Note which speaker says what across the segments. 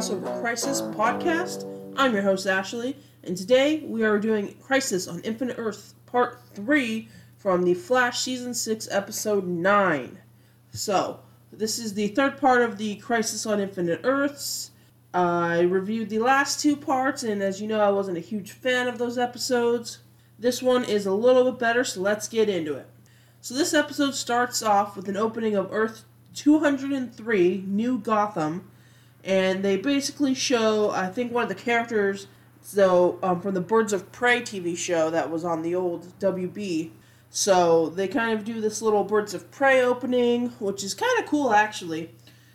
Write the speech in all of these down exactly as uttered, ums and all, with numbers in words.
Speaker 1: Crossover Crisis podcast. I'm your host, Ashley, and today we are doing Crisis on Infinite Earth Part three from the Flash Season six, Episode nine. So, this is the third part of the Crisis on Infinite Earths. I reviewed the last two parts, and as you know, I wasn't a huge fan of those episodes. This one is a little bit better, so let's get into it. So this episode starts off with an opening of Earth two hundred three, New Gotham, and they basically show, I think, one of the characters so um, from the Birds of Prey T V show that was on the old W B. So they kind of do this little Birds of Prey opening, which is kind of cool, actually.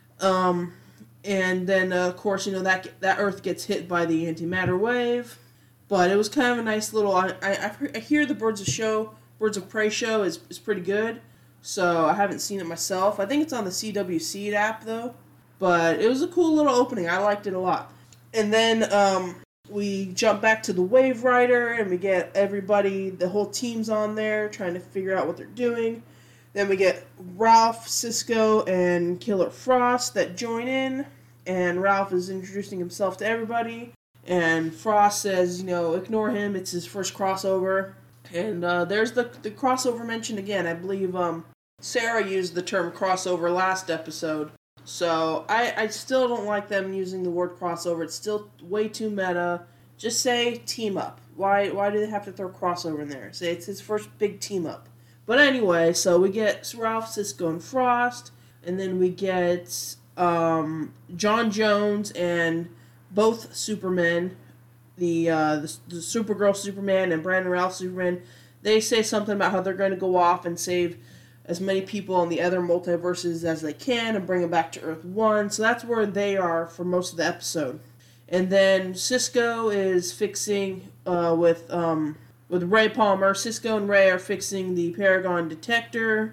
Speaker 1: Um, and then, uh, of course, you know, that that Earth gets hit by the antimatter wave. But it was kind of a nice little... I, I, I hear the Birds of show, Birds of Prey show is, is pretty good. So I haven't seen it myself. I think it's on the C W C app, though. But it was a cool little opening. I liked it a lot. And then um, we jump back to the Wave Rider, and we get everybody, the whole team's on there, trying to figure out what they're doing. Then we get Ralph, Cisco, and Killer Frost that join in. And Ralph is introducing himself to everybody. And Frost says, you know, ignore him. It's his first crossover. And uh, there's the the crossover mentioned again. I believe um, Sarah used the term crossover last episode. So I, I still don't like them using the word crossover. It's still way too meta. Just say team up. Why why do they have to throw crossover in there? Say it's his first big team up. But anyway, so we get Ralph, Cisco, and Frost. And then we get um, John Jones and both Supermen. The, uh, the the Supergirl Superman and Brandon Ralph Superman. They say something about how they're going to go off and save as many people in the other multiverses as they can and bring them back to Earth one. So that's where they are for most of the episode. And then Cisco is fixing uh, with um, with Ray Palmer. Cisco and Ray are fixing the Paragon detector.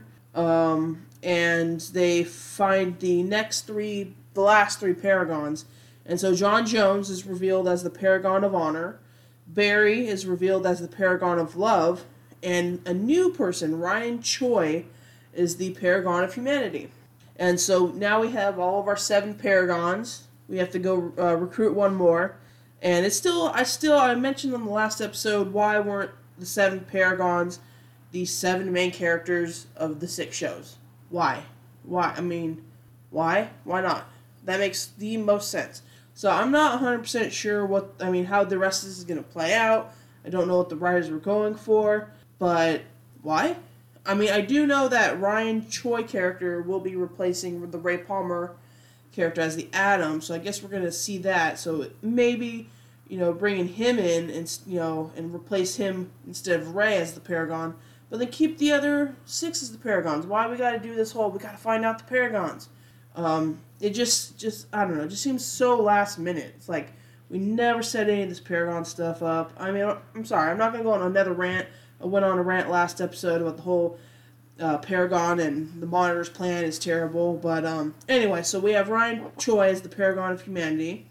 Speaker 1: Um, and they find the next three, the last three Paragons. And so John Jones is revealed as the Paragon of Honor. Barry is revealed as the Paragon of Love. And a new person, Ryan Choi, is the Paragon of Humanity. And so now we have all of our seven Paragons. We have to go uh, recruit one more. And it's still, I still, I mentioned on the last episode, why weren't the seven Paragons the seven main characters of the six shows? Why? Why? I mean, why? Why not? That makes the most sense. So I'm not one hundred percent sure what, I mean, how the rest of this is going to play out. I don't know what the writers were going for. But why? I mean, I do know that Ryan Choi character will be replacing the Ray Palmer character as the Atom, so I guess we're going to see that. So maybe, you know, bringing him in and, you know, and replace him instead of Ray as the Paragon, but then keep the other six as the Paragons. Why we got to do this whole, we got to find out the Paragons. Um, it just, just, I don't know, it just seems so last minute. It's like, we never set any of this Paragon stuff up. I mean, I'm sorry, I'm not going to go on another rant. I went on a rant last episode about the whole uh, Paragon and the Monitor's plan is terrible. But um, anyway, so we have Ryan Choi as the Paragon of Humanity.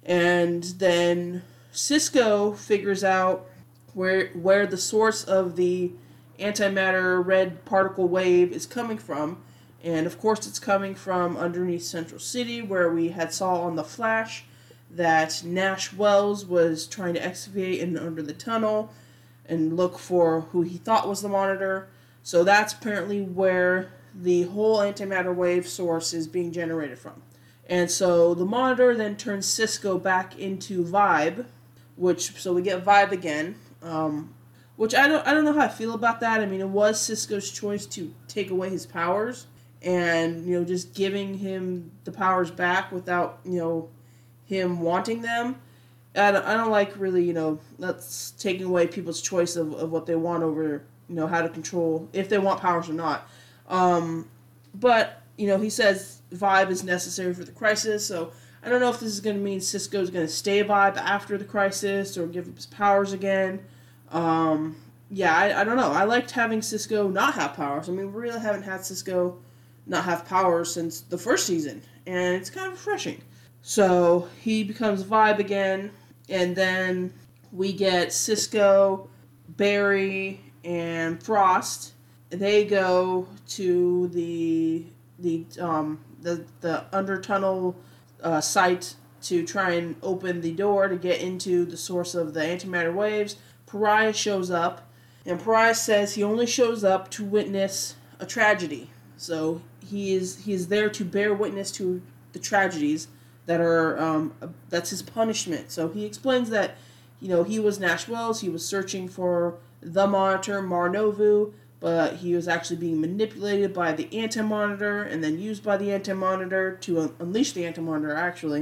Speaker 1: And then Cisco figures out where where the source of the antimatter red particle wave is coming from. And of course it's coming from underneath Central City, where we had saw on The Flash that Nash Wells was trying to excavate in under the tunnel and look for who he thought was the Monitor. So that's apparently where the whole antimatter wave source is being generated from. And so the Monitor then turns Cisco back into Vibe, which, so we get Vibe again, um, which I don't I don't know how I feel about that. I mean, it was Cisco's choice to take away his powers and, you know, just giving him the powers back without, you know, him wanting them. I don't, I don't like really, you know, that's taking away people's choice of, of what they want over, you know, how to control, if they want powers or not. Um, but, you know, he says Vibe is necessary for the crisis, so I don't know if this is going to mean Cisco's going to stay Vibe after the crisis or give up his powers again. Um, yeah, I, I don't know. I liked having Cisco not have powers. I mean, we really haven't had Cisco not have powers since the first season, and it's kind of refreshing. So he becomes Vibe again, and then we get Cisco, Barry, and Frost. They go to the the um the the under tunnel uh, site to try and open the door to get into the source of the antimatter waves. Pariah shows up, and Pariah says he only shows up to witness a tragedy. So he is he is there to bear witness to the tragedies that are um, that's his punishment. So he explains that, you know, he was Nash Wells. He was searching for the Monitor, Mar-Novu, but he was actually being manipulated by the Anti-Monitor and then used by the Anti-Monitor to un- unleash the Anti-Monitor, actually.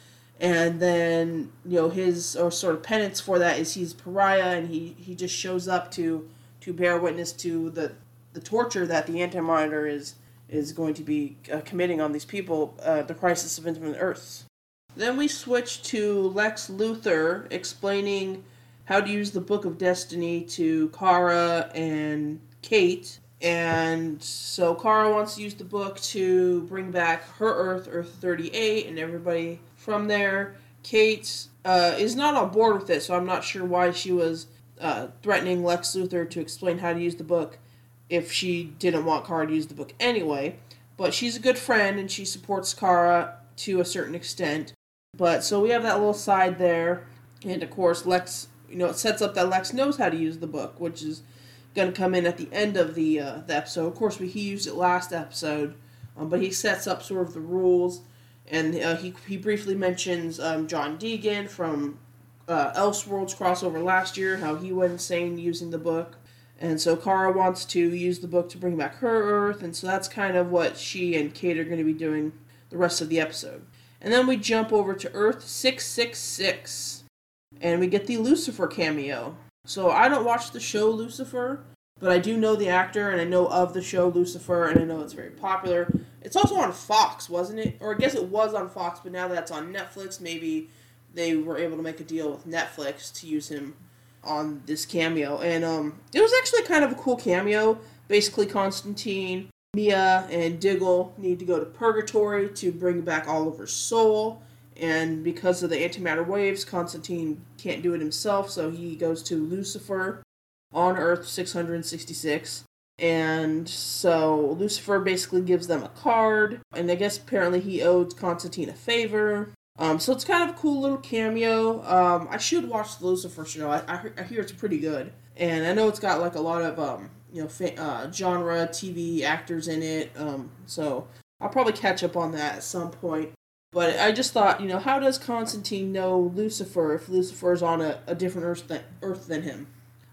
Speaker 1: And then, you know, his or sort of penance for that is he's Pariah, and he, he just shows up to to bear witness to the, the torture that the Anti-Monitor is is going to be uh, committing on these people, uh, the Crisis of Infinite Earths. Then we switch to Lex Luthor explaining how to use the Book of Destiny to Kara and Kate. And so Kara wants to use the book to bring back her Earth, Earth thirty-eight, and everybody from there. Kate uh, is not on board with it, so I'm not sure why she was uh, threatening Lex Luthor to explain how to use the book if she didn't want Kara to use the book anyway. But she's a good friend, and she supports Kara to a certain extent. But so we have that little side there, and of course Lex, you know, it sets up that Lex knows how to use the book, which is going to come in at the end of the uh, the episode. Of course, we, he used it last episode, um, but he sets up sort of the rules, and uh, he he briefly mentions um, John Deegan from uh, Elseworlds crossover last year, how he went insane using the book. And so Kara wants to use the book to bring back her Earth, and so that's kind of what she and Kate are going to be doing the rest of the episode. And then we jump over to Earth six six six, and we get the Lucifer cameo. So I don't watch the show Lucifer, but I do know the actor, and I know of the show Lucifer, and I know it's very popular. It's also on Fox, wasn't it? Or I guess it was on Fox, but now that it's on Netflix, maybe they were able to make a deal with Netflix to use him on this cameo. And um, it was actually kind of a cool cameo. Basically, Constantine, Mia, and Diggle need to go to Purgatory to bring back Oliver's soul. And because of the antimatter waves, Constantine can't do it himself, so he goes to Lucifer on Earth six sixty-six. And so Lucifer basically gives them a card, and I guess apparently he owed Constantine a favor. Um, so it's kind of a cool little cameo. Um, I should watch the Lucifer show. I, I, I hear it's pretty good. And I know it's got like a lot of um, you know fa- uh, genre T V actors in it, um, so I'll probably catch up on that at some point. But I just thought, you know, how does Constantine know Lucifer if Lucifer's on a, a different Earth than, Earth than him?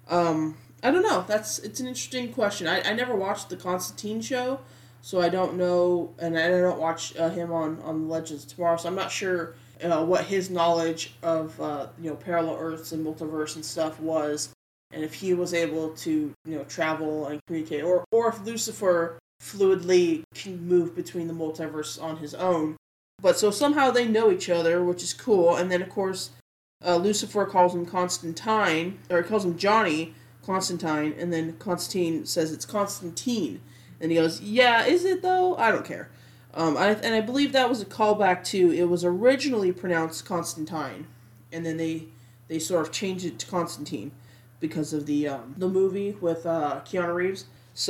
Speaker 1: Um, I don't know. That's It's an interesting question. I, I never watched the Constantine show, so I don't know, and I don't watch uh, him on, on Legends of Tomorrow, so I'm not sure uh, what his knowledge of, uh, you know, parallel Earths and multiverse and stuff was, and if he was able to, you know, travel and communicate, or, or if Lucifer fluidly can move between the multiverse on his own. But so somehow they know each other, which is cool. And then, of course, uh, Lucifer calls him Constantine, or he calls him Johnny Constantine, and then Constantine says it's Constantine. And he goes, yeah, is it though? I don't care. Um, I, and I believe that was a callback to, it was originally pronounced Constantine, and then they they sort of changed it to Constantine because of the um, the movie with uh, Keanu Reeves.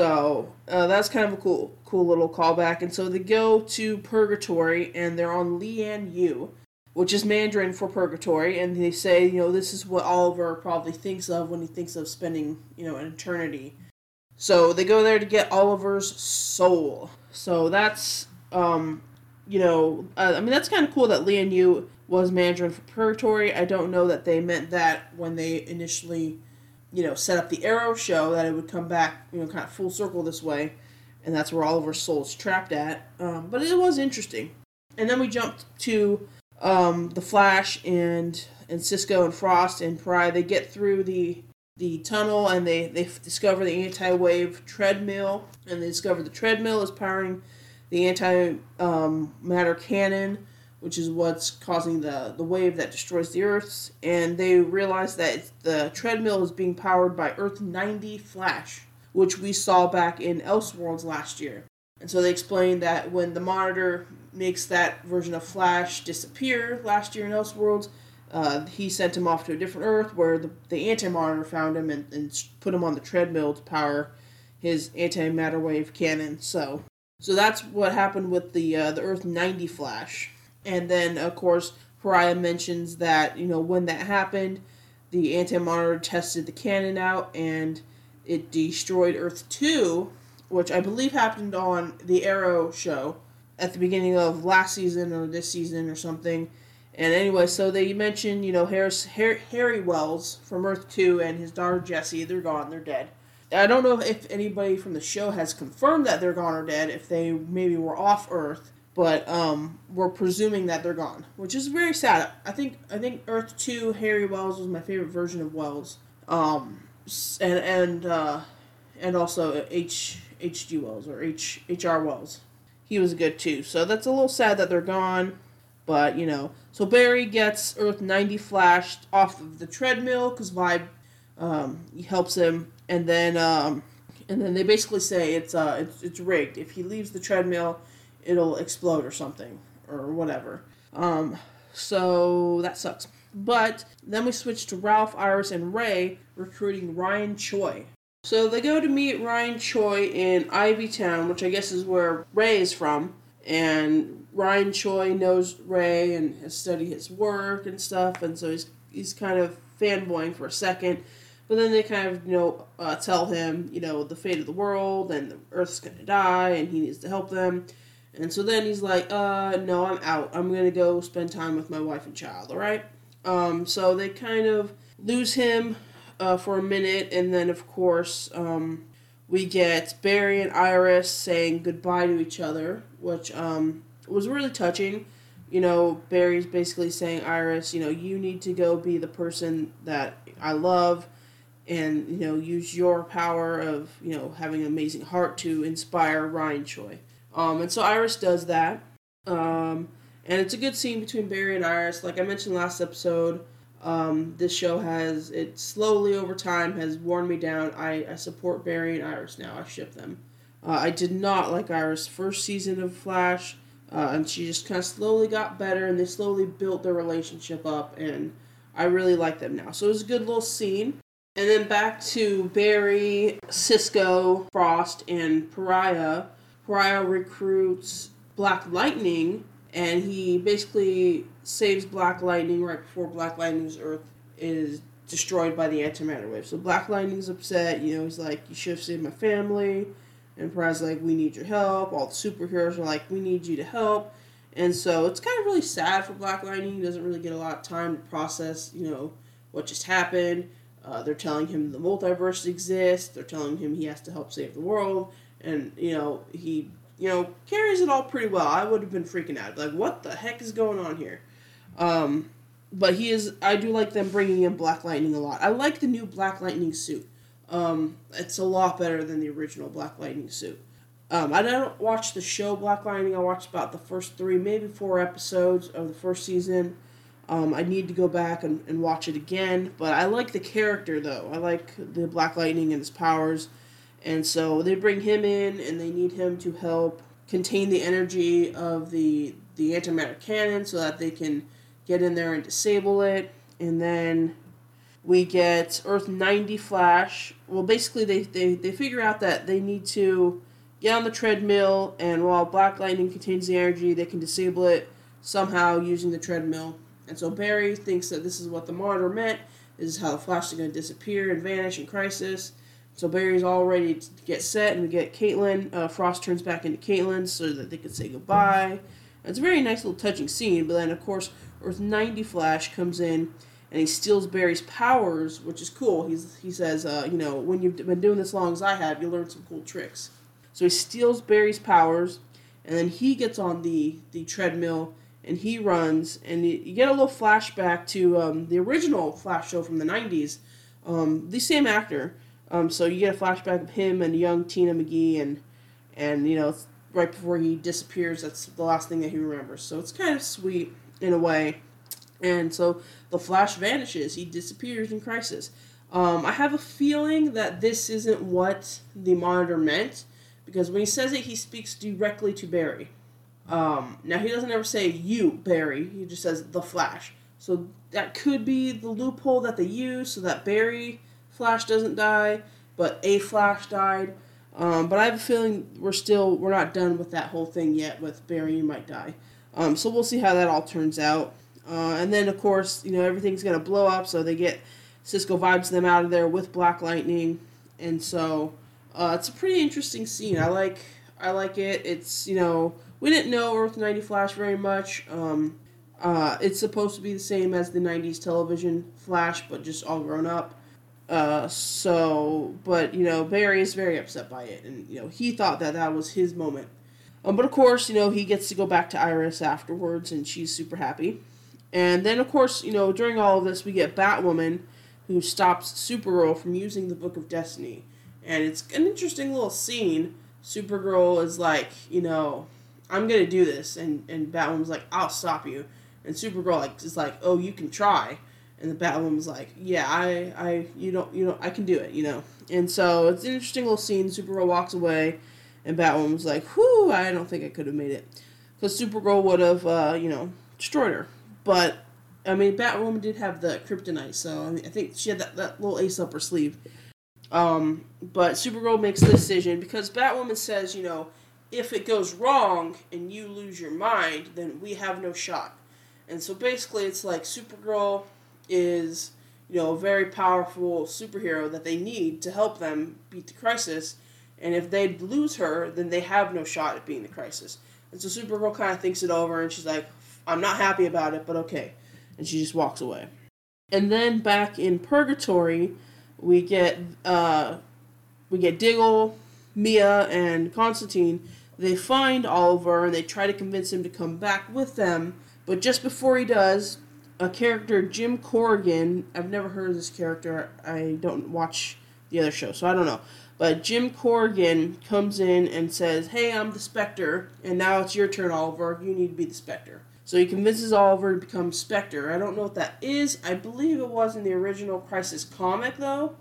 Speaker 1: So uh, that's kind of a cool cool little callback. And so they go to Purgatory, and they're on Lian Yu, which is Mandarin for Purgatory, and they say, you know, this is what Oliver probably thinks of when he thinks of spending, you know, an eternity. So they go there to get Oliver's soul. So that's, um, you know, uh, I mean, that's kind of cool that Lian Yu was Mandarin for Purgatory. I don't know that they meant that when they initially, you know, set up the Arrow show, that it would come back, you know, kind of full circle this way, and that's where Oliver's soul is trapped at. Um, but it was interesting. And then we jumped to um, the Flash and and Cisco and Frost and Pariah. They get through the the tunnel, and they, they discover the anti-wave treadmill, and they discover the treadmill is powering the anti-matter cannon, which is what's causing the, the wave that destroys the Earths, and they realize that the treadmill is being powered by Earth ninety Flash, which we saw back in Elseworlds last year. And so they explain that when the Monitor makes that version of Flash disappear last year in Elseworlds, uh, he sent him off to a different Earth where the, the Anti-Monitor found him and, and put him on the treadmill to power his anti-matter wave cannon. So so that's what happened with the uh, the Earth ninety Flash. And then, of course, Pariah mentions that, you know, when that happened, the Anti-Monitor tested the cannon out, and it destroyed Earth two, which I believe happened on the Arrow show at the beginning of last season or this season or something. And anyway, so they mentioned, you know, Harris, Harry, Harry Wells from Earth two and his daughter Jessie. They're gone. They're dead. I don't know if anybody from the show has confirmed that they're gone or dead, if they maybe were off Earth, but um, we're presuming that they're gone, which is very sad. I think I think Earth two, Harry Wells was my favorite version of Wells, um, and and uh, and also H H G Wells or H H R Wells. He was good too. So that's a little sad that they're gone, but you know. So Barry gets Earth ninety flashed off of the treadmill because Vibe um, helps him. And then, um, and then they basically say it's uh, it's it's rigged. If he leaves the treadmill, it'll explode or something or whatever. Um, so that sucks. But then we switch to Ralph, Iris, and Ray recruiting Ryan Choi. So they go to meet Ryan Choi in Ivy Town, which I guess is where Ray is from. And Ryan Choi knows Ray and has studied his work and stuff, and so he's he's kind of fanboying for a second. But then they kind of, you know, uh, tell him, you know, the fate of the world and the Earth's going to die and he needs to help them. And so then he's like, uh, no, I'm out. I'm going to go spend time with my wife and child, all right? Um, so they kind of lose him uh, for a minute. And then, of course, um, we get Barry and Iris saying goodbye to each other, which um, was really touching. You know, Barry's basically saying, Iris, you know, you need to go be the person that I love. And, you know, use your power of, you know, having an amazing heart to inspire Ryan Choi. Um, and so Iris does that. Um, and it's a good scene between Barry and Iris. Like I mentioned last episode, um, this show has, it slowly over time has worn me down. I, I support Barry and Iris now. I ship them. Uh, I did not like Iris' first season of Flash. Uh, and she just kind of slowly got better. And they slowly built their relationship up. And I really like them now. So it was a good little scene. And then back to Barry, Cisco, Frost, and Pariah. Pariah recruits Black Lightning, and he basically saves Black Lightning right before Black Lightning's Earth is destroyed by the antimatter wave. So Black Lightning's upset, you know, he's like, you should have saved my family. And Pariah's like, we need your help. All the superheroes are like, we need you to help. And so it's kind of really sad for Black Lightning. He doesn't really get a lot of time to process, you know, what just happened. Uh, they're telling him the multiverse exists. They're telling him he has to help save the world. And, you know, he, you know, carries it all pretty well. I would have been freaking out. Like, what the heck is going on here? Um, but he is, I do like them bringing in Black Lightning a lot. I like the new Black Lightning suit. Um, it's a lot better than the original Black Lightning suit. Um, I don't watch the show Black Lightning. I watched about the first three, maybe four episodes of the first season. Um, I need to go back and, and watch it again, but I like the character, though. I like the Black Lightning and his powers, and so they bring him in, and they need him to help contain the energy of the the antimatter cannon so that they can get in there and disable it, and then we get Earth ninety Flash. Well, basically, they, they, they figure out that they need to get on the treadmill, and while Black Lightning contains the energy, they can disable it somehow using the treadmill. And so Barry thinks that this is what the monitor meant. This is how the Flash is going to disappear and vanish in Crisis. So Barry's all ready to get set, and we get Caitlin. Uh, Frost turns back into Caitlin so that they can say goodbye. And it's a very nice little touching scene. But then, of course, Earth ninety Flash comes in, and he steals Barry's powers, which is cool. He's, he says, uh, you know, when you've been doing this as long as I have, you learn some cool tricks. So he steals Barry's powers, and then he gets on the, the treadmill, and he runs, and you, you get a little flashback to um, the original Flash show from the nineties. Um, the same actor. Um, so you get a flashback of him and young Tina McGee, and, and you know, right before he disappears, that's the last thing that he remembers. So it's kind of sweet in a way. And so the Flash vanishes. He disappears in Crisis. Um, I have a feeling that this isn't what the Monitor meant, because when he says it, he speaks directly to Barry. Um, now, he doesn't ever say, you, Barry. He just says, the Flash. So that could be the loophole that they use so that Barry Flash doesn't die, but a Flash died. Um, but I have a feeling we're still, we're not done with that whole thing yet with Barry might die. Um, so we'll see how that all turns out. Uh, and then, of course, you know, everything's going to blow up, so they get, Cisco vibes them out of there with Black Lightning, and so uh, it's a pretty interesting scene. I like I like it. It's, you know, we didn't know Earth ninety Flash very much. Um, uh, it's supposed to be the same as the nineties television Flash, but just all grown up. Uh, so, but, you know, Barry is very upset by it, and, you know, he thought that that was his moment. Um, but, of course, you know, he gets to go back to Iris afterwards, and she's super happy. And then, of course, you know, during all of this, we get Batwoman, who stops Supergirl from using the Book of Destiny. And it's an interesting little scene. Supergirl is like, you know, I'm going to do this. And, and Batwoman's like, I'll stop you. And Supergirl like is like, oh, you can try. And the Batwoman's like, yeah, I, I, you don't, you know, I can do it, you know. And so it's an interesting little scene. Supergirl walks away, and Batwoman's like, whew, I don't think I could have made it. Because Supergirl would have, uh, you know, destroyed her. But, I mean, Batwoman did have the kryptonite, so I, mean, I think she had that, that little ace up her sleeve. Um, but Supergirl makes the decision, because Batwoman says, you know, if it goes wrong and you lose your mind, then we have no shot. And so basically it's like Supergirl is, you know, a very powerful superhero that they need to help them beat the Crisis, and if they lose her, then they have no shot at beating the Crisis. And so Supergirl kind of thinks it over, and she's like, I'm not happy about it, but okay. And she just walks away. And then back in Purgatory, we get uh, we get Diggle, Mia, and Constantine. They find Oliver, and they try to convince him to come back with them, but just before he does, a character, Jim Corrigan, I've never heard of this character, I don't watch the other show, so I don't know, but Jim Corrigan comes in and says, hey, I'm the Spectre, and now it's your turn, Oliver, you need to be the Spectre. So he convinces Oliver to become Spectre. I don't know what that is. I believe it was in the original Crisis comic, though,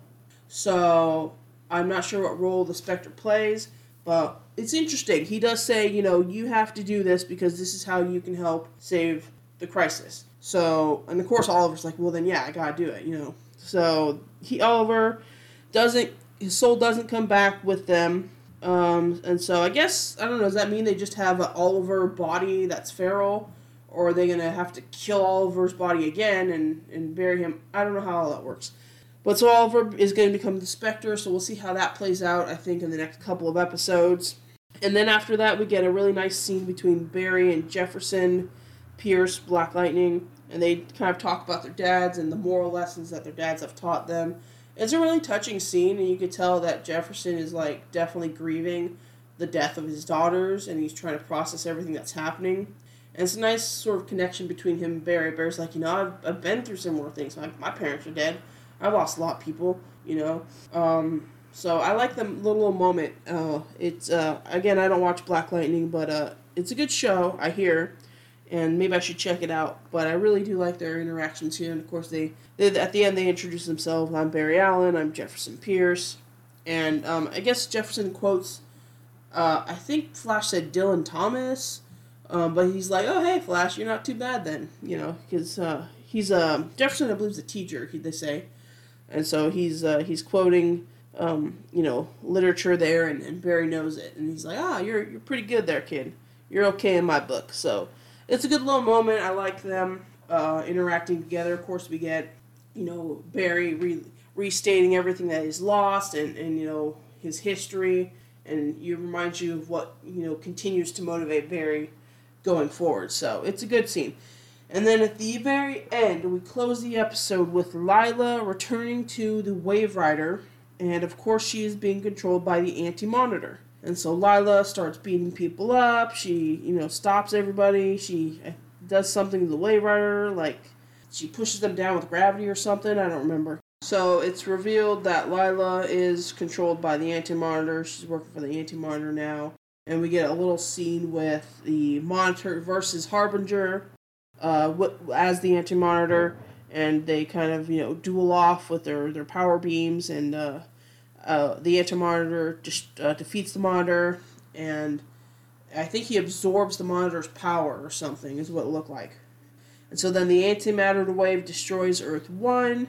Speaker 1: so I'm not sure what role the Spectre plays, but it's interesting. He does say, you know, you have to do this because this is how you can help save the Crisis. So, and of course Oliver's like, well then yeah, I gotta do it, you know. So, he, Oliver doesn't, his soul doesn't come back with them. Um, and so I guess, I don't know, does that mean they just have an Oliver body that's feral? Or are they gonna have to kill Oliver's body again and, and bury him? I don't know how all that works. But so Oliver is going to become the Spectre, so we'll see how that plays out, I think, in the next couple of episodes. And then after that, we get a really nice scene between Barry and Jefferson Pierce, Black Lightning, and they kind of talk about their dads and the moral lessons that their dads have taught them. It's a really touching scene, and you could tell that Jefferson is, like, definitely grieving the death of his daughters, and he's trying to process everything that's happening. And it's a nice sort of connection between him and Barry. Barry's like, you know, I've, I've been through similar things. My, my parents are dead. I lost a lot of people, you know. Um, so I like the little, little moment. Uh, it's, uh, again, I don't watch Black Lightning, but uh, it's a good show, I hear. And maybe I should check it out. But I really do like their interactions here. And, of course, they, they at the end, they introduce themselves. I'm Barry Allen. I'm Jefferson Pierce. And um, I guess Jefferson quotes, uh, I think Flash said Dylan Thomas. Um, but he's like, oh, hey, Flash, you're not too bad then. You know, because uh, he's, uh, Jefferson, I believe, is a teacher, they say. And so he's uh, he's quoting, um, you know, literature there, and, and Barry knows it. And he's like, ah, you're you're pretty good there, kid. You're okay in my book. So it's a good little moment. I like them uh, interacting together. Of course, we get, you know, Barry re- restating everything that he's lost and, and, you know, his history. And it reminds you of what, you know, continues to motivate Barry going forward. So it's a good scene. And then at the very end, we close the episode with Lyla returning to the Wave Rider, and of course she is being controlled by the Anti-Monitor. And so Lyla starts beating people up, she, you know, stops everybody, she does something to the Wave Rider, like she pushes them down with gravity or something, I don't remember. So it's revealed that Lyla is controlled by the Anti-Monitor, she's working for the Anti-Monitor now, and we get a little scene with the Monitor versus Harbinger, Uh, as the Anti-Monitor, and they kind of, you know, duel off with their, their power beams, and uh, uh, the Anti-Monitor just uh, defeats the Monitor, and I think he absorbs the Monitor's power or something, is what it looked like. And so then the Anti-Matter wave destroys Earth one,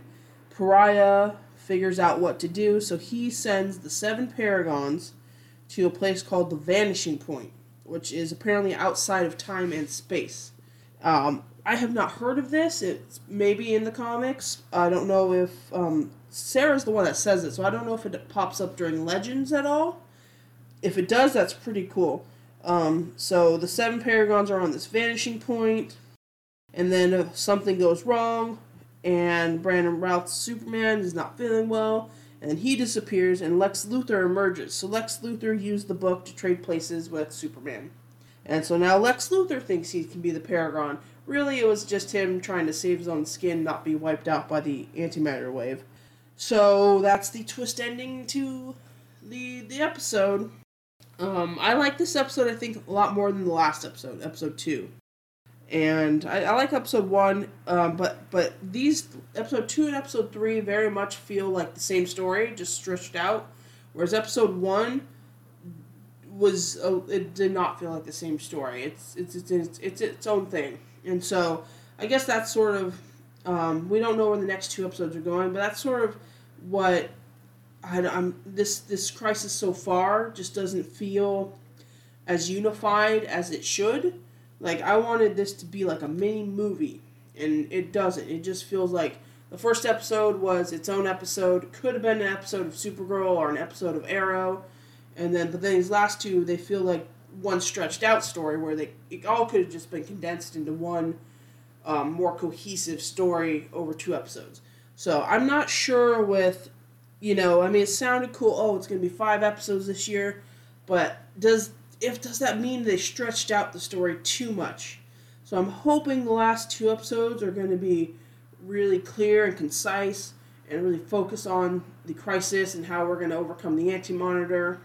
Speaker 1: Pariah figures out what to do, so he sends the seven Paragons to a place called the Vanishing Point, which is apparently outside of time and space. Um, I have not heard of this. It's maybe in the comics. I don't know if um, Sarah's the one that says it, so I don't know if it pops up during Legends at all. If it does, that's pretty cool. Um, so the seven Paragons are on this vanishing point, and then if something goes wrong, and Brandon Routh's Superman is not feeling well, and then he disappears, and Lex Luthor emerges. So Lex Luthor used the book to trade places with Superman. And so now Lex Luthor thinks he can be the Paragon. Really, it was just him trying to save his own skin, not be wiped out by the antimatter wave. So that's the twist ending to the the episode. Um, I like this episode, I think, a lot more than the last episode, episode two. And I, I like episode one, um, but but these, episode two and episode three, very much feel like the same story, just stretched out. Whereas episode one was, uh, it did not feel like the same story. It's it's it's it's, it's its own thing. And so, I guess that's sort of, um, we don't know where the next two episodes are going, but that's sort of what I, I'm, this, this Crisis so far just doesn't feel as unified as it should. Like, I wanted this to be like a mini movie, and it doesn't. It just feels like the first episode was its own episode, could have been an episode of Supergirl or an episode of Arrow, and then, but then these last two, they feel like one stretched out story where they it all could have just been condensed into one um, more cohesive story over two episodes. So I'm not sure with, you know, I mean, it sounded cool. Oh, it's going to be five episodes this year, but does if does that mean they stretched out the story too much? So I'm hoping the last two episodes are going to be really clear and concise and really focus on the Crisis and how we're going to overcome the Anti-Monitor.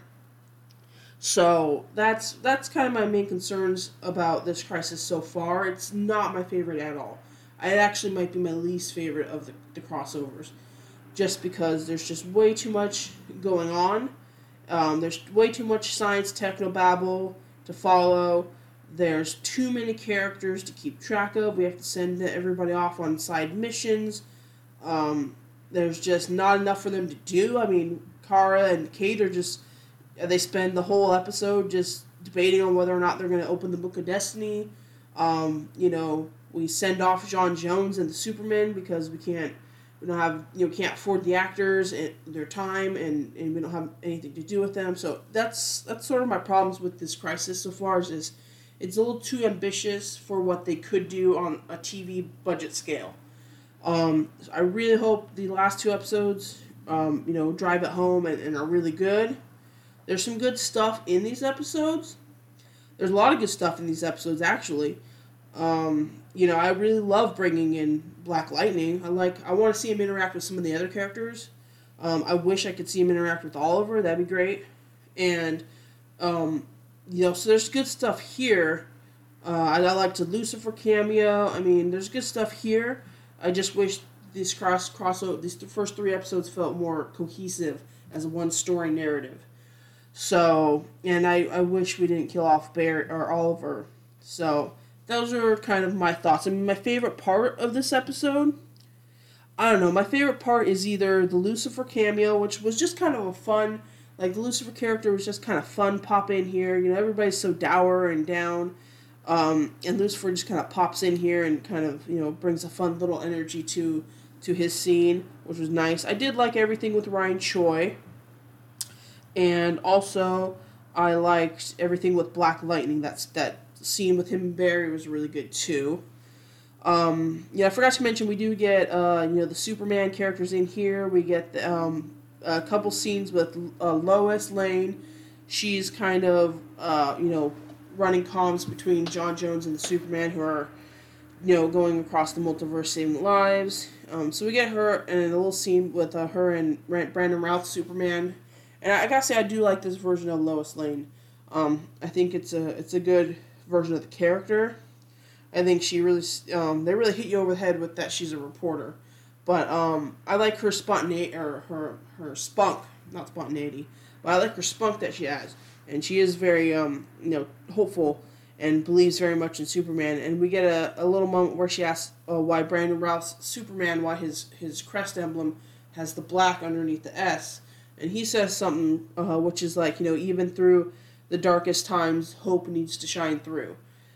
Speaker 1: So that's that's kind of my main concerns about this Crisis so far. It's not my favorite at all. It actually might be my least favorite of the, the crossovers, just because there's just way too much going on. Um, there's way too much science technobabble to follow. There's too many characters to keep track of. We have to send everybody off on side missions. Um, there's just not enough for them to do. I mean, Kara and Kate are just... They spend the whole episode just debating on whether or not they're going to open the Book of Destiny. Um, you know, we send off John Jones and the Superman because we can't, we don't have, you know, can't afford the actors and their time, and, and we don't have anything to do with them. So that's that's sort of my problems with this Crisis so far. Is just, it's a little too ambitious for what they could do on a T V budget scale. Um, I really hope the last two episodes, um, you know, drive it home and, and are really good. There's some good stuff in these episodes. There's a lot of good stuff in these episodes, actually. Um, you know, I really love bringing in Black Lightning. I like. I want to see him interact with some of the other characters. Um, I wish I could see him interact with Oliver. That'd be great. And, um, you know, so there's good stuff here. Uh, I, I liked the Lucifer cameo. I mean, there's good stuff here. I just wish these cross crossover, these first three episodes felt more cohesive as a one story narrative. So, and I, I wish we didn't kill off Barry or Oliver. So, those are kind of my thoughts. I mean, my favorite part of this episode, I don't know, my favorite part is either the Lucifer cameo, which was just kind of a fun, like, the Lucifer character was just kind of fun, pop in here. You know, everybody's so dour and down. Um, and Lucifer just kind of pops in here and kind of, you know, brings a fun little energy to, to his scene, which was nice. I did like everything with Ryan Choi. And also, I liked everything with Black Lightning. That's that scene with him and Barry was really good too. Um, yeah, I forgot to mention we do get uh, you know the Superman characters in here. We get the, um, a couple scenes with uh, Lois Lane. She's kind of uh, you know running comms between John Jones and the Superman, who are you know going across the multiverse saving lives. Um, so we get her in a little scene with uh, her and Brandon Routh Superman. And I gotta say, I do like this version of Lois Lane. Um, I think it's a it's a good version of the character. I think she really um, they really hit you over the head with that she's a reporter, but um, I like her spontaneity or her her spunk, not spontaneity, but I like her spunk that she has, and she is very um, you know hopeful and believes very much in Superman. And we get a, a little moment where she asks uh, why Brandon Routh's Superman, why his his crest emblem has the black underneath the S. And he says something uh, which is like, you know, even through the darkest times, hope needs to shine through.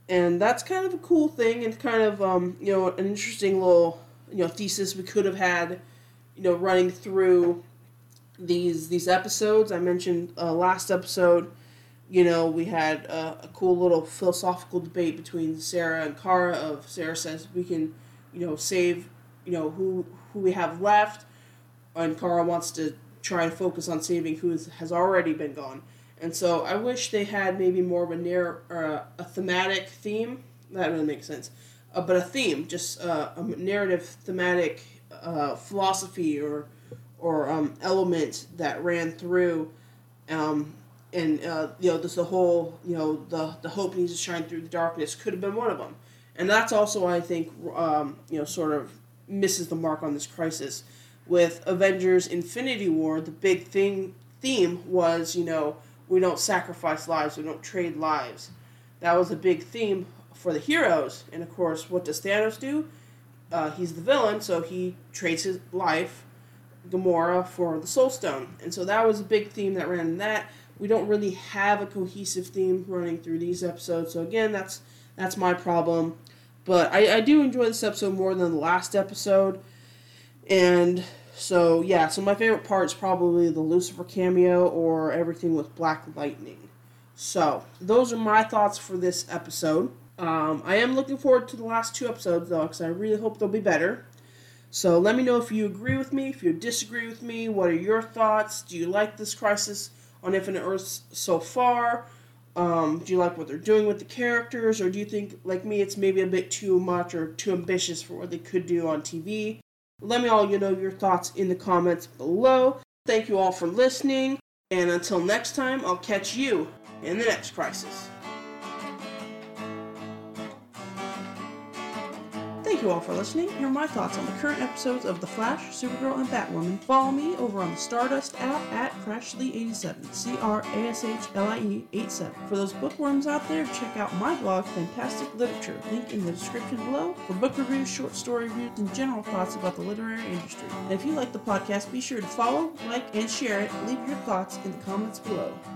Speaker 1: And that's kind of a cool thing, and kind of, um, you know, an interesting little, you know, thesis we could have had, you know, running through these these episodes. I mentioned uh, last episode, you know, we had uh, a cool little philosophical debate between Sarah and Kara. Of Sarah says we can, you know, save, you know, who who we have left, and Kara wants to try and focus on saving who is, has already been gone. And so I wish they had maybe more of a narr- uh, a thematic theme. That really makes sense. Uh, but a theme, just uh, a narrative thematic uh, philosophy or or um, element that ran through, um, and uh, you know, this the whole, you know, the the hope needs to shine through the darkness could have been one of them. And that's also, I think, um, you know, sort of misses the mark on this crisis. With Avengers Infinity War, the big thing theme was, you know, we don't sacrifice lives, we don't trade lives. That was a big theme for the heroes. And of course, what does Thanos do? Uh, he's the villain, so he trades his life, Gamora, for the Soul Stone. And so that was a big theme that ran in that. We don't really have a cohesive theme running through these episodes. So again, that's that's my problem. But I, I do enjoy this episode more than the last episode. And so, yeah, so my favorite part is probably the Lucifer cameo or everything with Black Lightning. So, those are my thoughts for this episode. Um, I am looking forward to the last two episodes, though, because I really hope they'll be better. So, let me know if you agree with me, if you disagree with me. What are your thoughts? Do you like this Crisis on Infinite Earths so far? Um, do you like what they're doing with the characters? Or do you think, like me, it's maybe a bit too much or too ambitious for what they could do on T V? Let me all you know your thoughts in the comments below. Thank you all for listening, and until next time, I'll catch you in the next Crisis. Thank you all for listening. Here are my thoughts on the current episodes of The Flash, Supergirl, and Batwoman. Follow me over on the Stardust app at Crashly eighty-seven, C R A S H L I E eighty-seven. For those bookworms out there, check out my blog, Fantastic Literature, link in the description below, for book reviews, short story reviews, and general thoughts about the literary industry. And if you like the podcast, be sure to follow, like, and share it. Leave your thoughts in the comments below.